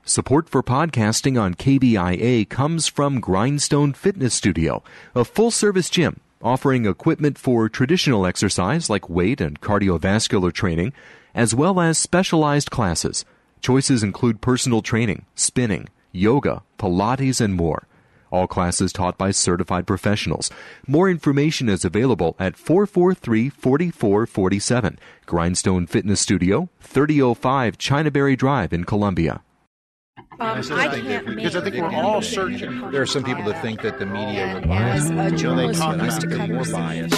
Support for podcasting on KBIA comes from Grindstone Fitness Studio, a full-service gym offering equipment for traditional exercise like weight and cardiovascular training, as well as specialized classes. Choices include personal training, spinning, yoga, Pilates, and more. All classes taught by certified professionals. More information is available at 443-4447. Grindstone Fitness Studio, 3005 Chinaberry Drive in Columbia. I can't because I think we're all searching. There are some people that think that the media would as a journalist, you used to cut more bias.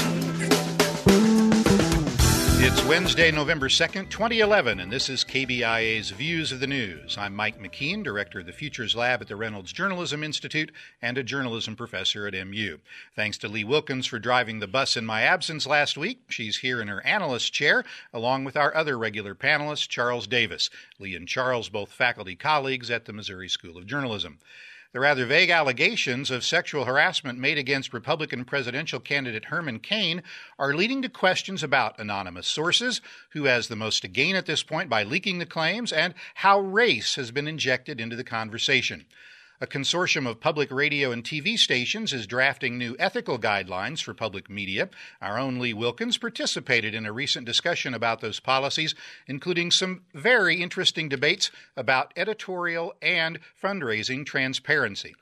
It's Wednesday, November 2nd, 2011, and this is KBIA's Views of the News. I'm Mike McKean, director of the Futures Lab at the Reynolds Journalism Institute and a journalism professor at MU. Thanks to Lee Wilkins for driving the bus in my absence last week. She's here in her analyst chair, along with our other regular panelist, Charles Davis. Lee and Charles, both faculty colleagues at the Missouri School of Journalism. The rather vague allegations of sexual harassment made against Republican presidential candidate Herman Cain are leading to questions about anonymous sources, who has the most to gain at this point by leaking the claims, and how race has been injected into the conversation. A consortium of public radio and TV stations is drafting new ethical guidelines for public media. Our own Lee Wilkins participated in a recent discussion about those policies, including some very interesting debates about editorial and fundraising transparency.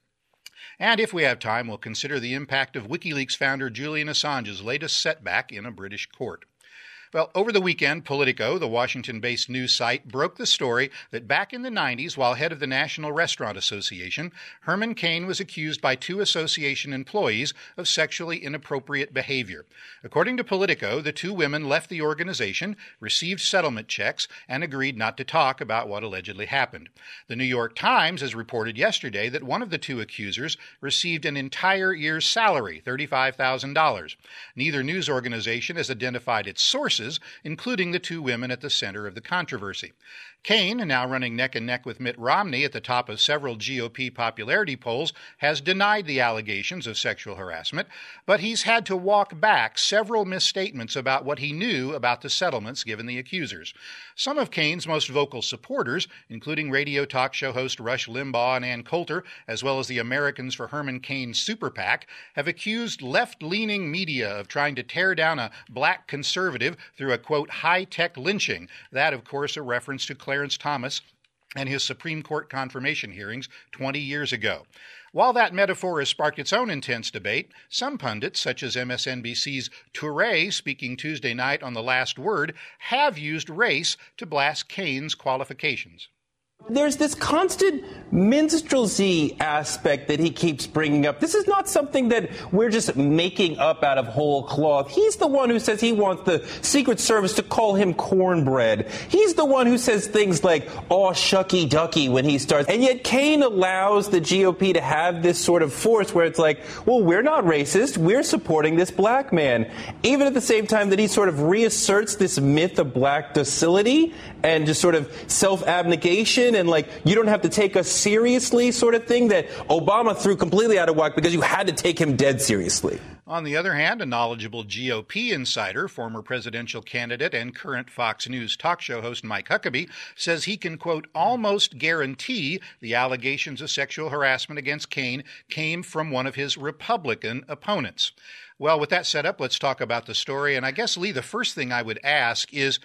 And if we have time, we'll consider the impact of WikiLeaks founder Julian Assange's latest setback in a British court. Well, over the weekend, Politico, the Washington-based news site, broke the story that back in the 90s, while head of the National Restaurant Association, Herman Cain was accused by two association employees of sexually inappropriate behavior. According to Politico, the two women left the organization, received settlement checks, and agreed not to talk about what allegedly happened. The New York Times has reported yesterday that one of the two accusers received an entire year's salary, $35,000. Neither news organization has identified its sources, including the two women at the center of the controversy. Cain, now running neck and neck with Mitt Romney at the top of several GOP popularity polls, has denied the allegations of sexual harassment, but he's had to walk back several misstatements about what he knew about the settlements given the accusers. Some of Cain's most vocal supporters, including radio talk show host Rush Limbaugh and Ann Coulter, as well as the Americans for Herman Cain Super PAC, have accused left-leaning media of trying to tear down a black conservative through a, quote, high-tech lynching. That, of course, a reference to Clarence Thomas and his Supreme Court confirmation hearings 20 years ago. While that metaphor has sparked its own intense debate, some pundits, such as MSNBC's Touré, speaking Tuesday night on The Last Word, have used race to blast Cain's qualifications. There's this constant minstrelsy aspect that he keeps bringing up. This is not something that we're just making up out of whole cloth. He's the one who says he wants the Secret Service to call him cornbread. He's the one who says things like, "aw, shucky ducky," when he starts. And yet Cain allows the GOP to have this sort of force where it's like, well, we're not racist. We're supporting this black man. Even at the same time that he sort of reasserts this myth of black docility and just sort of self-abnegation and like, you don't have to take us seriously sort of thing that Obama threw completely out of whack because you had to take him dead seriously. On the other hand, a knowledgeable GOP insider, former presidential candidate and current Fox News talk show host Mike Huckabee, says he can, quote, almost guarantee the allegations of sexual harassment against Cain came from one of his Republican opponents. Well, with that set up, let's talk about the story. And I guess, Lee, the first thing I would ask is,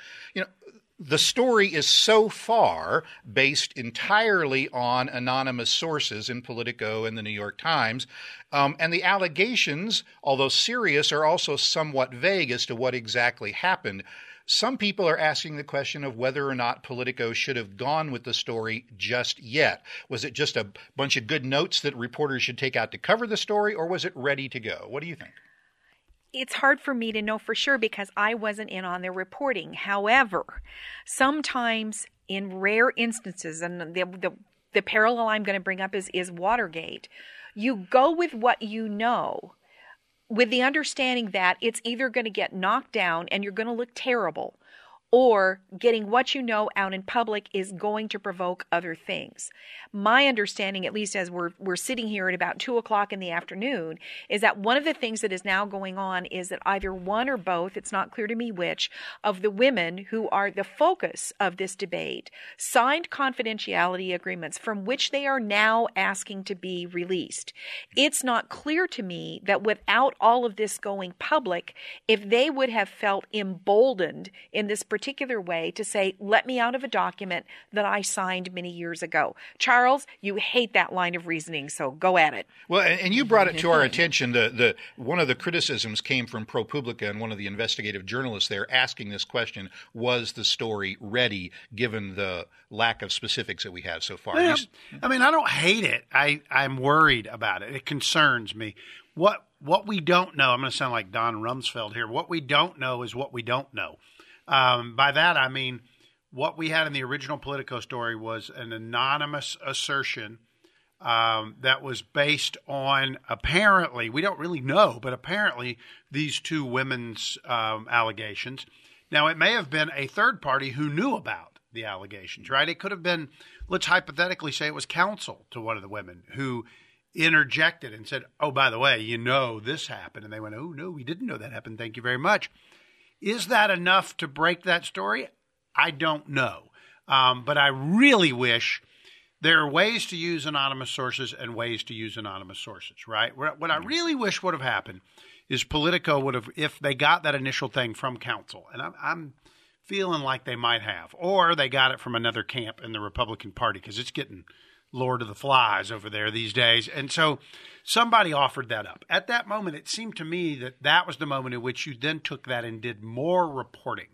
the story is so far based entirely on anonymous sources in Politico and the New York Times, and the allegations, although serious, are also somewhat vague as to what exactly happened. Some people are asking the question of whether or not Politico should have gone with the story just yet. Was it just a bunch of good notes that reporters should take out to cover the story, or was it ready to go? What do you think? It's hard for me to know for sure because I wasn't in on their reporting. However, sometimes in rare instances, and the parallel I'm going to bring up is Watergate, you go with what you know with the understanding that it's either going to get knocked down and you're going to look terrible, or getting what you know out in public is going to provoke other things. My understanding, at least as we're sitting here at about 2 o'clock in the afternoon, is that one of the things that is now going on is that either one or both, it's not clear to me which, of the women who are the focus of this debate signed confidentiality agreements from which they are now asking to be released. It's not clear to me that without all of this going public, if they would have felt emboldened in this particular way to say, let me out of a document that I signed many years ago. Charles, you hate that line of reasoning, so go at it. Well, and you brought it to our attention. The one of the criticisms came from ProPublica, and one of the investigative journalists there asking this question: was the story ready, given the lack of specifics that we have so far? Yeah, I mean, I don't hate it. I'm worried about it. It concerns me. What we don't know, I'm going to sound like Don Rumsfeld here. What we don't know is what we don't know. By that, I mean, what we had in the original Politico story was an anonymous assertion that was based on, apparently, we don't really know, but apparently these two women's allegations. Now, it may have been a third party who knew about the allegations, right? It could have been, let's hypothetically say it was counsel to one of the women who interjected and said, oh, by the way, you know this happened. And they went, oh, no, we didn't know that happened. Thank you very much. Is that enough to break that story? I don't know. But I really wish there are ways to use anonymous sources and ways to use anonymous sources, right? What I really wish would have happened is Politico would have, if they got that initial thing from counsel, and I'm feeling like they might have, or they got it from another camp in the Republican Party, because it's getting Lord of the Flies over there these days. And so somebody offered that up. At that moment, it seemed to me that that was the moment in which you then took that and did more reporting.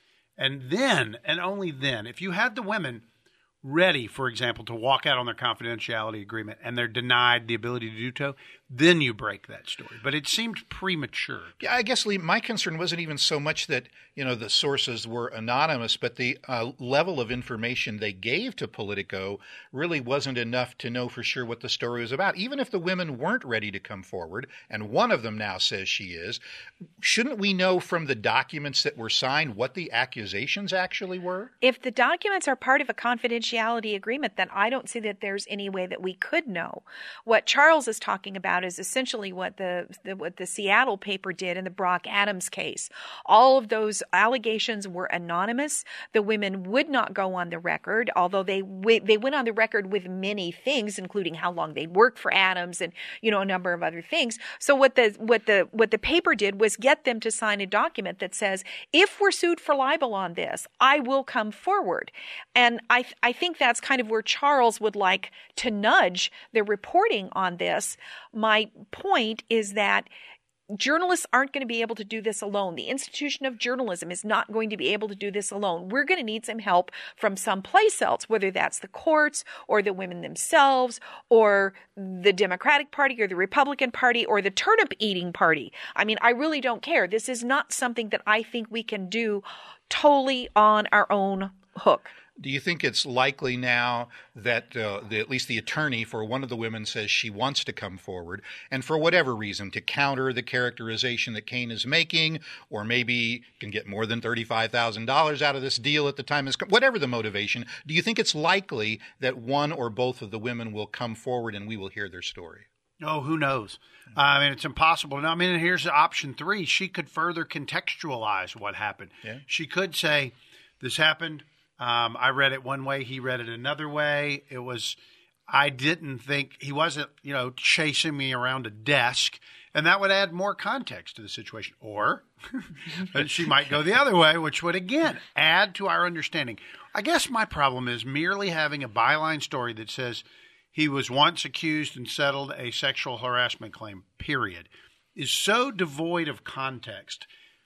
And then, and only then, if you had the women ready, for example, to walk out on their confidentiality agreement and they're denied the ability to do so, then you break that story. But it seemed premature. Yeah, I guess, Lee, my concern wasn't even so much that, the sources were anonymous, but the level of information they gave to Politico really wasn't enough to know for sure what the story was about. Even if the women weren't ready to come forward, and one of them now says she is, shouldn't we know from the documents that were signed what the accusations actually were? If the documents are part of a confidentiality agreement, then I don't see that there's any way that we could know. What Charles is talking about is essentially what the Seattle paper did in the Brock Adams case. All of those allegations were anonymous. The women would not go on the record, although they went on the record with many things, including how long they'd worked for Adams and a number of other things. So what the paper did was get them to sign a document that says, if we're sued for libel on this, I will come forward. And I think that's kind of where Charles would like to nudge the reporting on this. My point is that journalists aren't going to be able to do this alone. The institution of journalism is not going to be able to do this alone. We're going to need some help from someplace else, whether that's the courts or the women themselves or the Democratic Party or the Republican Party or the turnip-eating party. I mean, I really don't care. This is not something that I think we can do totally on our own hook. Do you think it's likely now that at least the attorney for one of the women says she wants to come forward, and for whatever reason, to counter the characterization that Cain is making, or maybe can get more than $35,000 out of this deal at the time, whatever the motivation, do you think it's likely that one or both of the women will come forward and we will hear their story? Oh, who knows? I mean, it's impossible. Now, I mean, here's option 3. She could further contextualize what happened. Yeah. She could say, this happened. I read it one way. He read it another way. I didn't think he wasn't, chasing me around a desk, and that would add more context to the situation. Or she might go the other way, which would, again, add to our understanding. I guess my problem is merely having a byline story that says he was once accused and settled a sexual harassment claim, period, is so devoid of context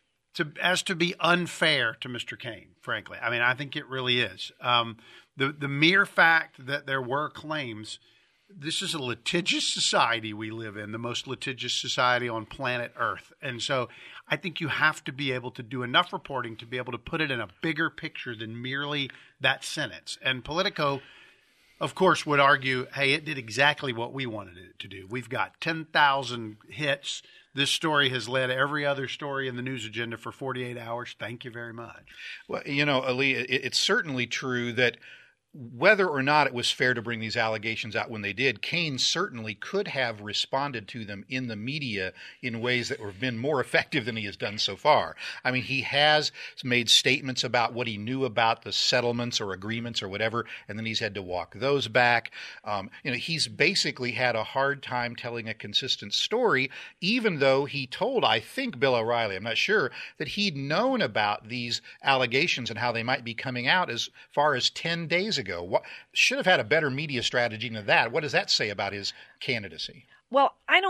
as to be unfair to Mr. Cain, frankly. I mean, I think it really is. The mere fact that there were claims, this is a litigious society we live in, the most litigious society on planet Earth. And so I think you have to be able to do enough reporting to be able to put it in a bigger picture than merely that sentence. And Politico of course, would argue, hey, it did exactly what we wanted it to do. We've got 10,000 hits. This story has led every other story in the news agenda for 48 hours. Thank you very much. Well, Ali, it's certainly true that whether or not it was fair to bring these allegations out when they did, Kaine certainly could have responded to them in the media in ways that have been more effective than he has done so far. I mean, he has made statements about what he knew about the settlements or agreements or whatever, and then he's had to walk those back. He's basically had a hard time telling a consistent story, even though he told, I think, Bill O'Reilly, I'm not sure, that he'd known about these allegations and how they might be coming out as far as 10 days ago. Should have had a better media strategy than that. What does that say about his candidacy? Well,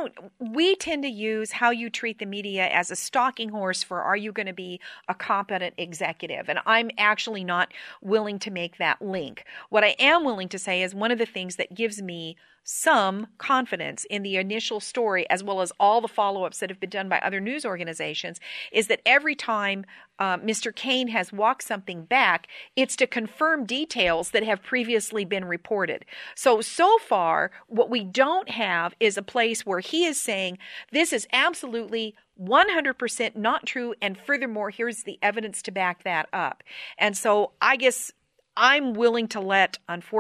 we tend to use how you treat the media as a stalking horse for, are you going to be a competent executive? And I'm actually not willing to make that link. What I am willing to say is one of the things that gives me some confidence in the initial story, as well as all the follow-ups that have been done by other news organizations, is that every time Mr. Kaine has walked something back, it's to confirm details that have previously been reported. So far, what we don't have is a place where he is saying, this is absolutely 100% not true, and furthermore, here's the evidence to back that up. And so I guess I'm willing to let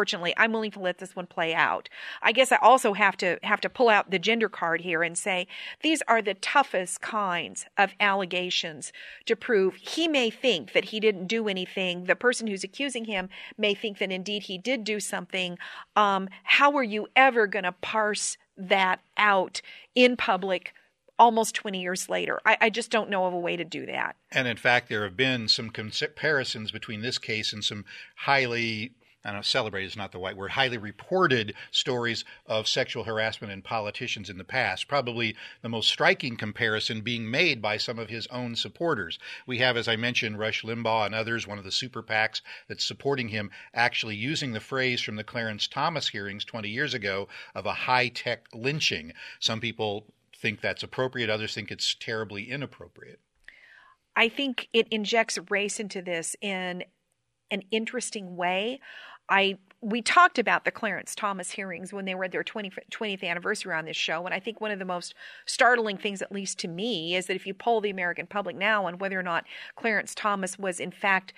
this one play out. I guess I also have to pull out the gender card here and say these are the toughest kinds of allegations to prove. He may think that he didn't do anything. The person who's accusing him may think that indeed he did do something. How are you ever going to parse that out in public almost 20 years later? I just don't know of a way to do that. And in fact, there have been some comparisons between this case and some highly, celebrated is not the right word, highly reported stories of sexual harassment in politicians in the past. Probably the most striking comparison being made by some of his own supporters. We have, as I mentioned, Rush Limbaugh and others, one of the super PACs that's supporting him, actually using the phrase from the Clarence Thomas hearings 20 years ago of a high-tech lynching. Some people think that's appropriate. Others think it's terribly inappropriate. I think it injects race into this in an interesting way. We talked about the Clarence Thomas hearings when they were at their 20th anniversary on this show, and I think one of the most startling things, at least to me, is that if you poll the American public now on whether or not Clarence Thomas was in fact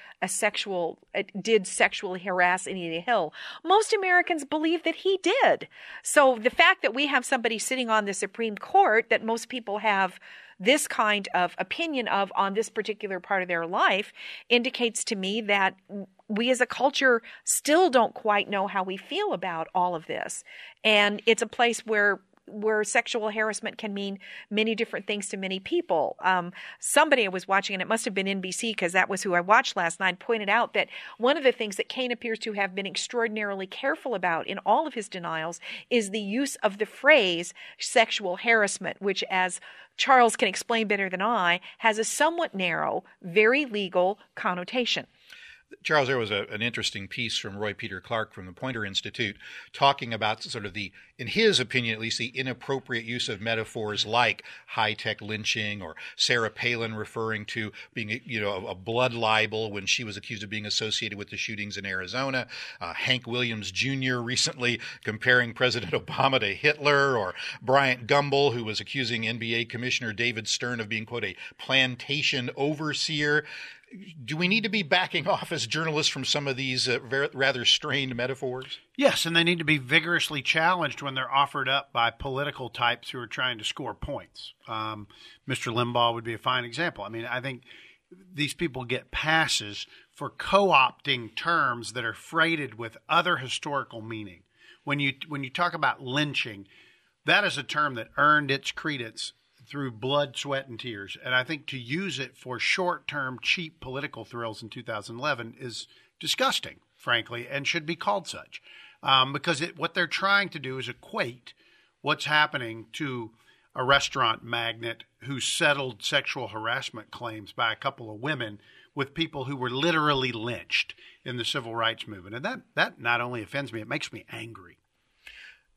did sexually harass Anita Hill, most Americans believe that he did. So the fact that we have somebody sitting on the Supreme Court that most people have this kind of opinion of on this particular part of their life indicates to me that we as a culture still don't quite know how we feel about all of this. And it's a place where sexual harassment can mean many different things to many people. Somebody I was watching, and it must have been NBC because that was who I watched last night, pointed out that one of the things that Kaine appears to have been extraordinarily careful about in all of his denials is the use of the phrase sexual harassment, which, as Charles can explain better than I, has a somewhat narrow, very legal connotation. Charles, there was an interesting piece from Roy Peter Clark from the Poynter Institute talking about sort of in his opinion at least, the inappropriate use of metaphors like high-tech lynching, or Sarah Palin referring to being a blood libel when she was accused of being associated with the shootings in Arizona, Hank Williams Jr. recently comparing President Obama to Hitler, or Bryant Gumbel, who was accusing NBA Commissioner David Stern of being, quote, a plantation overseer. Do we need to be backing off as journalists from some of these rather strained metaphors? Yes, and they need to be vigorously challenged when they're offered up by political types who are trying to score points. Mr. Limbaugh would be a fine example. I mean, I think these people get passes for co-opting terms that are freighted with other historical meaning. When you talk about lynching, that is a term that earned its credence through blood, sweat, and tears. And I think to use it for short-term, cheap political thrills in 2011 is disgusting, frankly, and should be called such. Because what they're trying to do is equate what's happening to a restaurant magnate who settled sexual harassment claims by a couple of women with people who were literally lynched in the civil rights movement. And that not only offends me, it makes me angry.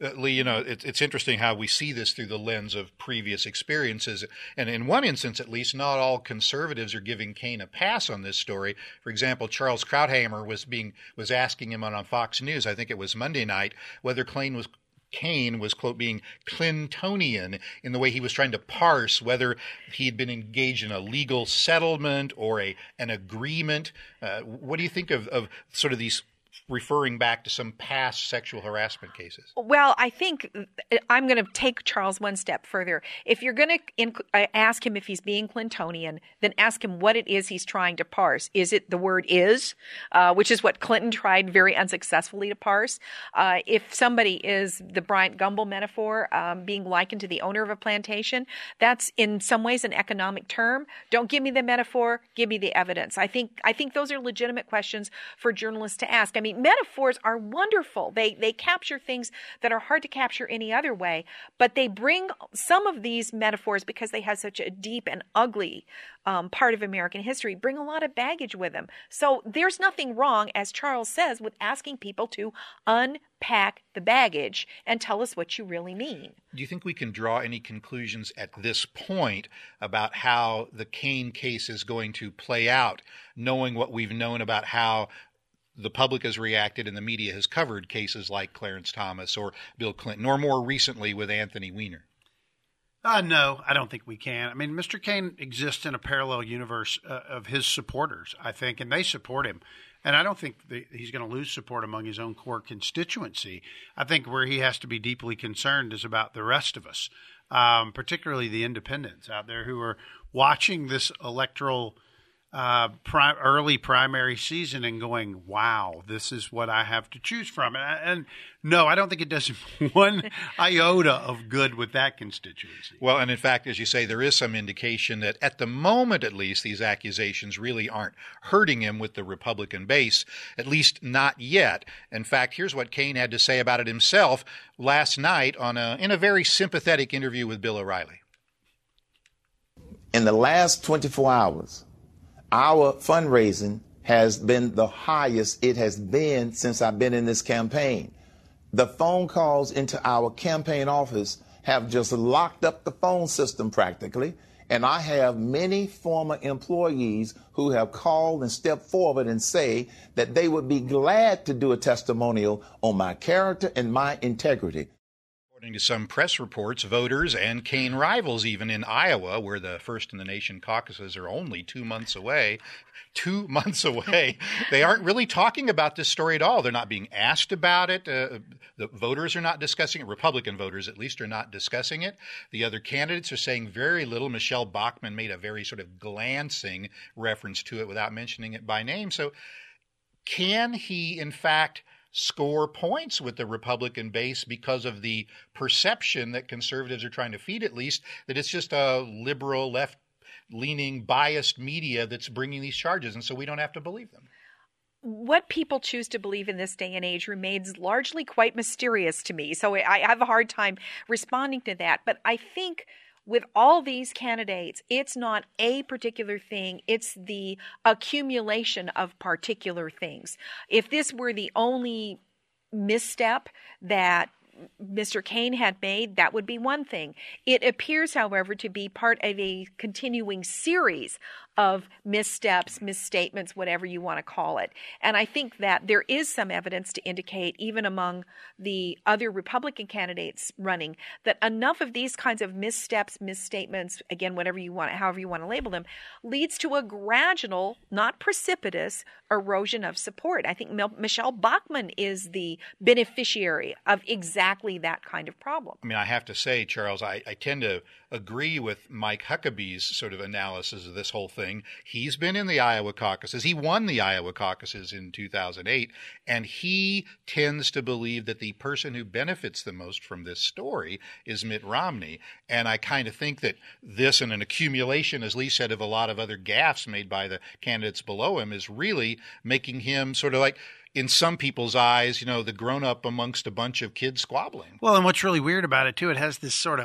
Lee, it's interesting how we see this through the lens of previous experiences. And in one instance, at least, not all conservatives are giving Cain a pass on this story. For example, Charles Krauthammer was asking him on Fox News, I think it was Monday night, whether Cain was, quote, being Clintonian in the way he was trying to parse whether he'd been engaged in a legal settlement or an agreement. What do you think of sort of these referring back to some past sexual harassment cases? Well, I think I'm going to take Charles one step further. If you're going to ask him if he's being Clintonian, then ask him what it is he's trying to parse. Is it the word is, which is what Clinton tried very unsuccessfully to parse? If somebody is the Bryant Gumbel metaphor, being likened to the owner of a plantation, that's in some ways an economic term. Don't give me the metaphor, give me the evidence. I think those are legitimate questions for journalists to ask. I mean, metaphors are wonderful. They capture things that are hard to capture any other way, but they bring some of these metaphors, because they have such a deep and ugly part of American history, bring a lot of baggage with them. So there's nothing wrong, as Charles says, with asking people to unpack the baggage and tell us what you really mean. Do you think we can draw any conclusions at this point about how the Cain case is going to play out, knowing what we've known about how the public has reacted and the media has covered cases like Clarence Thomas or Bill Clinton, or more recently with Anthony Weiner? No, I don't think we can. I mean, Mr. Cain exists in a parallel universe of his supporters, I think, and they support him. And I don't think he's going to lose support among his own core constituency. I think where he has to be deeply concerned is about the rest of us, particularly the independents out there who are watching this electoral early primary season and going, wow, this is what I have to choose from. And no, I don't think it does one iota of good with that constituency. Well, and in fact, as you say, there is some indication that at the moment, at least, these accusations really aren't hurting him with the Republican base, at least not yet. In fact, here's what Cain had to say about it himself last night in a very sympathetic interview with Bill O'Reilly. In the last 24 hours, our fundraising has been the highest it has been since I've been in this campaign. The phone calls into our campaign office have just locked up the phone system practically, and I have many former employees who have called and stepped forward and say that they would be glad to do a testimonial on my character and my integrity. According to some press reports, voters and Cain rivals, even in Iowa, where the First in the Nation caucuses are only 2 months away, they aren't really talking about this story at all. They're not being asked about it. The voters are not discussing it. Republican voters, at least, are not discussing it. The other candidates are saying very little. Michelle Bachmann made a very sort of glancing reference to it without mentioning it by name. So can he, in fact, score points with the Republican base because of the perception that conservatives are trying to feed, at least, that it's just a liberal, left-leaning, biased media that's bringing these charges, and so we don't have to believe them? What people choose to believe in this day and age remains largely quite mysterious to me, so I have a hard time responding to that. But I think with all these candidates, it's not a particular thing, it's the accumulation of particular things. If this were the only misstep that Mr. Cain had made, that would be one thing. It appears, however, to be part of a continuing series of missteps, misstatements, whatever you want to call it. And I think that there is some evidence to indicate, even among the other Republican candidates running, that enough of these kinds of missteps, misstatements, again, however you want to label them, leads to a gradual, not precipitous, erosion of support. I think Michelle Bachmann is the beneficiary of exactly that kind of problem. I mean, I have to say, Charles, I tend to agree with Mike Huckabee's sort of analysis of this whole thing. He's been in the Iowa caucuses. He won the Iowa caucuses in 2008, and he tends to believe that the person who benefits the most from this story is Mitt Romney. And I kind of think that this and an accumulation, as Lee said, of a lot of other gaffes made by the candidates below him is really making him sort of like, in some people's eyes, the grown-up amongst a bunch of kids squabbling. Well, and what's really weird about it, too, it has this sort of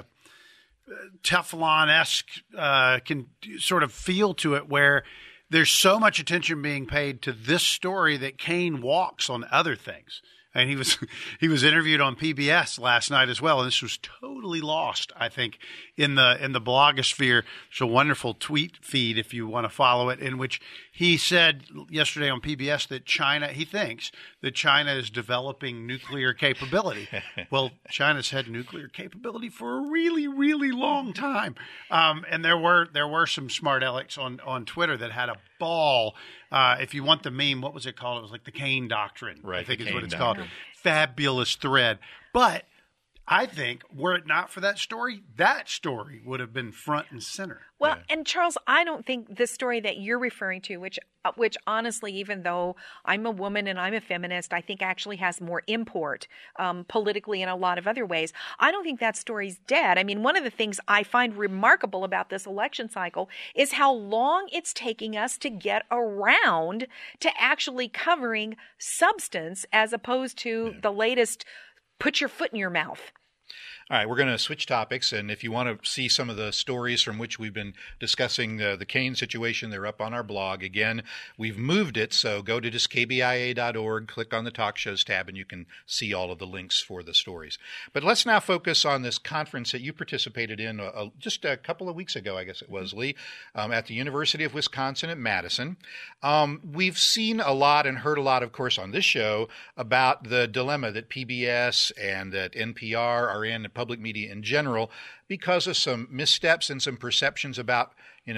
Teflon-esque sort of feel to it where there's so much attention being paid to this story that Cain walks on other things. And he was interviewed on PBS last night as well, and this was totally lost, I think, in the blogosphere. It's a wonderful tweet feed if you want to follow it, in which he said yesterday on PBS that he thinks that China is developing nuclear capability. Well, China's had nuclear capability for a really, really long time. And there were some smart alecks on Twitter that had a ball. If you want the meme, what was it called? It was like the Kane Doctrine, right, I think is what it's Doctrine. called. Fabulous thread. But I think were it not for that story would have been front and center. Well, and Charles, I don't think the story that you're referring to, which honestly, even though I'm a woman and I'm a feminist, I think actually has more import politically in a lot of other ways. I don't think that story's dead. I mean, one of the things I find remarkable about this election cycle is how long it's taking us to get around to actually covering substance as opposed to the latest put your foot in your mouth. All right, we're going to switch topics, and if you want to see some of the stories from which we've been discussing the Kane situation, they're up on our blog. Again, we've moved it, so go to just kbia.org, click on the Talk Shows tab, and you can see all of the links for the stories. But let's now focus on this conference that you participated in just a couple of weeks ago, I guess it was, Lee, at the University of Wisconsin at Madison. We've seen a lot and heard a lot, of course, on this show about the dilemma that PBS and that NPR are in, public media in general, because of some missteps and some perceptions about,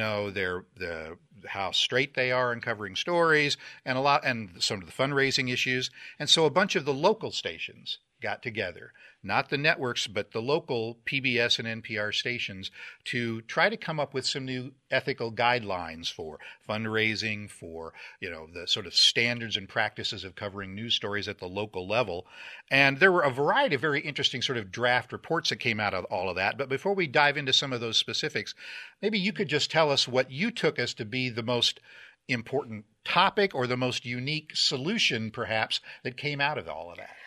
how straight they are in covering stories and some of the fundraising issues. And so a bunch of the local stations got together, not the networks, but the local PBS and NPR stations, to try to come up with some new ethical guidelines for fundraising, for, the sort of standards and practices of covering news stories at the local level. And there were a variety of very interesting sort of draft reports that came out of all of that. But before we dive into some of those specifics, maybe you could just tell us what you took as to be the most important topic or the most unique solution, perhaps, that came out of all of that.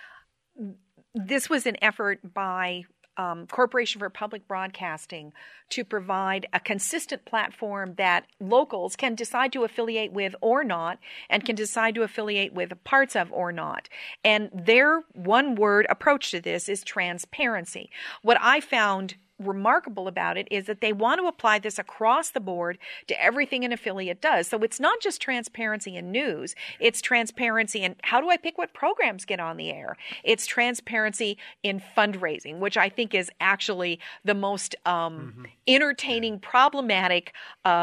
This was an effort by Corporation for Public Broadcasting to provide a consistent platform that locals can decide to affiliate with or not, and can decide to affiliate with parts of or not. And their one-word approach to this is transparency. What I found remarkable about it is that they want to apply this across the board to everything an affiliate does. So it's not just transparency in news, it's transparency in how do I pick what programs get on the air. It's transparency in fundraising, which I think is actually the most entertaining, problematic,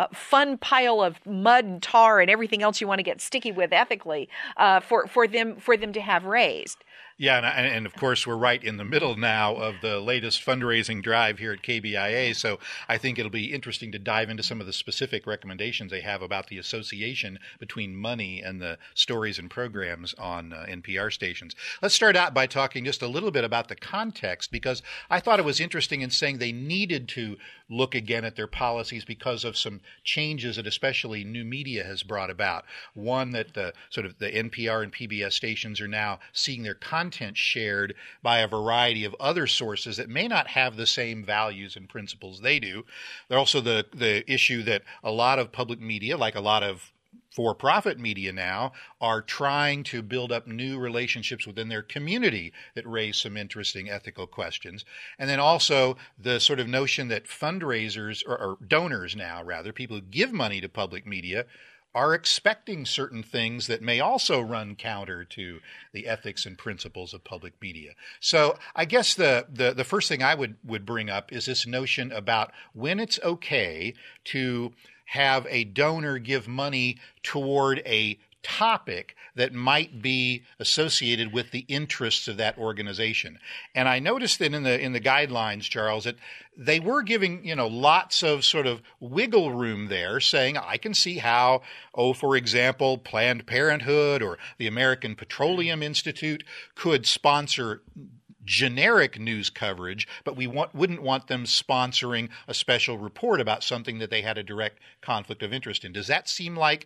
fun pile of mud and tar and everything else you want to get sticky with ethically for them to have raised. Yeah, and of course, we're right in the middle now of the latest fundraising drive here at KBIA, so I think it'll be interesting to dive into some of the specific recommendations they have about the association between money and the stories and programs on NPR stations. Let's start out by talking just a little bit about the context, because I thought it was interesting in saying they needed to look again at their policies because of some changes that especially new media has brought about. One, that the NPR and PBS stations are now seeing their content shared by a variety of other sources that may not have the same values and principles they do. There's also the issue that a lot of public media, like a lot of for-profit media now, are trying to build up new relationships within their community that raise some interesting ethical questions. And then also the sort of notion that fundraisers, or donors now rather, people who give money to public media, are expecting certain things that may also run counter to the ethics and principles of public media. So I guess the first thing I would bring up is this notion about when it's okay to have a donor give money toward a topic that might be associated with the interests of that organization. And I noticed that in the guidelines, Charles, that they were giving, lots of sort of wiggle room there, saying, I can see how, for example, Planned Parenthood or the American Petroleum Institute could sponsor generic news coverage, but we wouldn't want them sponsoring a special report about something that they had a direct conflict of interest in. Does that seem like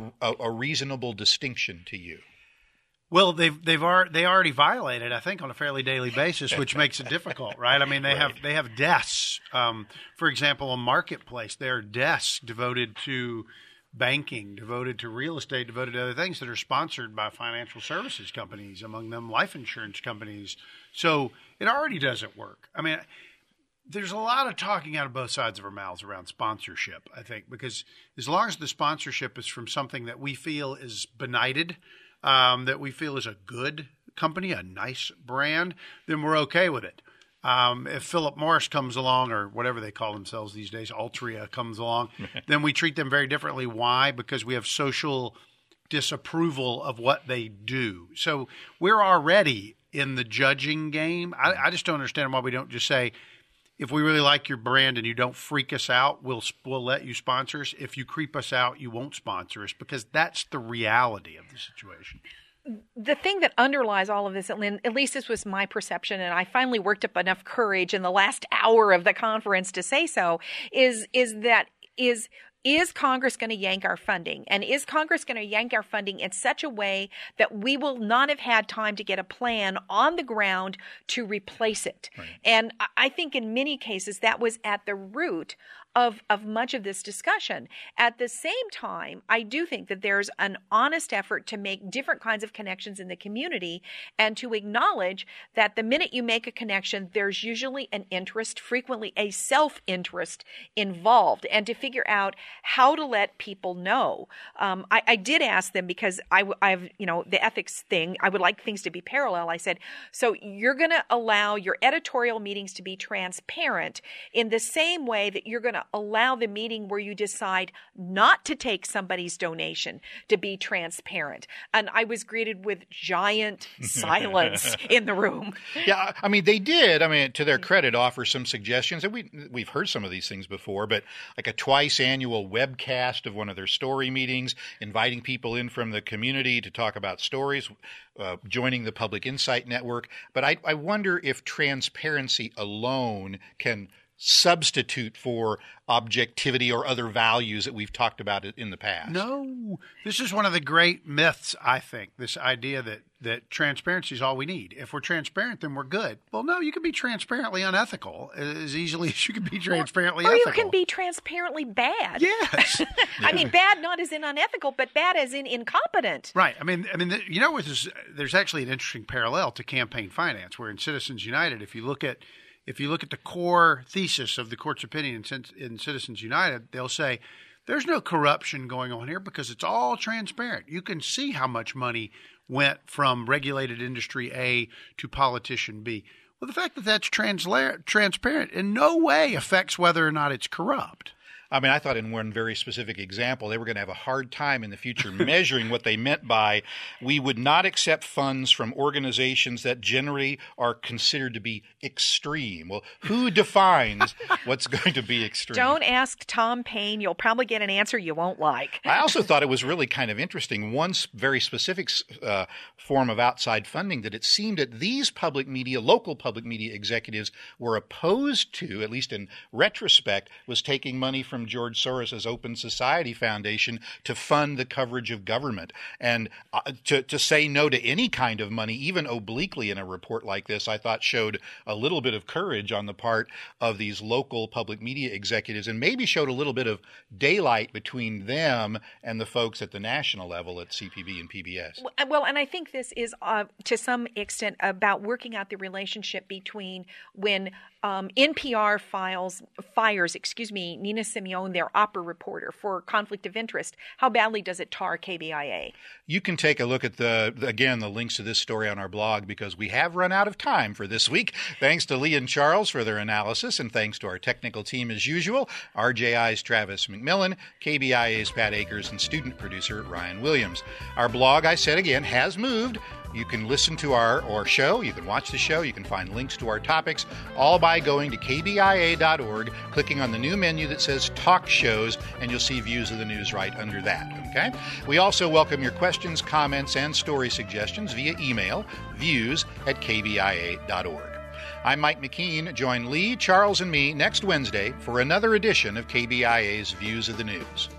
a reasonable distinction to you? Well, they already violate it, I think, on a fairly daily basis, which makes it difficult, right? I mean, they have desks. For example, on Marketplace, there are desks devoted to banking, devoted to real estate, devoted to other things that are sponsored by financial services companies, among them life insurance companies. So it already doesn't work. I mean, there's a lot of talking out of both sides of our mouths around sponsorship, I think, because as long as the sponsorship is from something that we feel is benighted, that we feel is a good company, a nice brand, then we're okay with it. If Philip Morris comes along, or whatever they call themselves these days, Altria comes along, then we treat them very differently. Why? Because we have social disapproval of what they do. So we're already in the judging game. I just don't understand why we don't just say, if we really like your brand and you don't freak us out, we'll let you sponsor us. If you creep us out, you won't sponsor us, because that's the reality of the situation. The thing that underlies all of this, at least this was my perception, and I finally worked up enough courage in the last hour of the conference to say so, is Congress going to yank our funding? And is Congress going to yank our funding in such a way that we will not have had time to get a plan on the ground to replace it? Right. And I think in many cases that was at the root of much of this discussion. At the same time, I do think that there's an honest effort to make different kinds of connections in the community and to acknowledge that the minute you make a connection, there's usually an interest, frequently a self-interest involved, and to figure out how to let people know. I did ask them, because I've the ethics thing, I would like things to be parallel. I said, so you're going to allow your editorial meetings to be transparent in the same way that you're going to allow the meeting where you decide not to take somebody's donation to be transparent. And I was greeted with giant silence in the room. Yeah, I mean, they did, to their credit, offer some suggestions. And we've heard some of these things before, but like a twice annual webcast of one of their story meetings, inviting people in from the community to talk about stories, joining the Public Insight Network. But I wonder if transparency alone can substitute for objectivity or other values that we've talked about in the past. No. This is one of the great myths, I think, this idea that transparency is all we need. If we're transparent, then we're good. Well, no, you can be transparently unethical as easily as you can be transparently ethical. Or you can be transparently bad. Yes. I mean, bad not as in unethical, but bad as in incompetent. Right. There's actually an interesting parallel to campaign finance, where in Citizens United, if you look at the core thesis of the court's opinion in Citizens United, they'll say there's no corruption going on here because it's all transparent. You can see how much money went from regulated industry A to politician B. Well, the fact that that's transparent in no way affects whether or not it's corrupt. I thought in one very specific example, they were going to have a hard time in the future measuring what they meant by, we would not accept funds from organizations that generally are considered to be extreme. Well, who defines what's going to be extreme? Don't ask Tom Paine. You'll probably get an answer you won't like. I also thought it was really kind of interesting, one very specific form of outside funding, that it seemed that these local public media executives were opposed to, at least in retrospect, was taking money from George Soros' Open Society Foundation to fund the coverage of government. And to say no to any kind of money, even obliquely in a report like this, I thought showed a little bit of courage on the part of these local public media executives, and maybe showed a little bit of daylight between them and the folks at the national level at CPB and PBS. Well, and I think this is to some extent about working out the relationship between when NPR fires Nina Simeone, their opera reporter, for conflict of interest. How badly does it tar KBIA? You can take a look at the links to this story on our blog, because we have run out of time for this week. Thanks to Lee and Charles for their analysis, and thanks to our technical team as usual, RJI's Travis McMillan, KBIA's Pat Akers, and student producer Ryan Williams. Our blog, I said again, has moved. You can listen to our show, you can watch the show, you can find links to our topics, all by going to kbia.org, clicking on the new menu that says Talk Shows, and you'll see Views of the News right under that, okay? We also welcome your questions, comments, and story suggestions via email, views@kbia.org. I'm Mike McKean. Join Lee, Charles, and me next Wednesday for another edition of KBIA's Views of the News.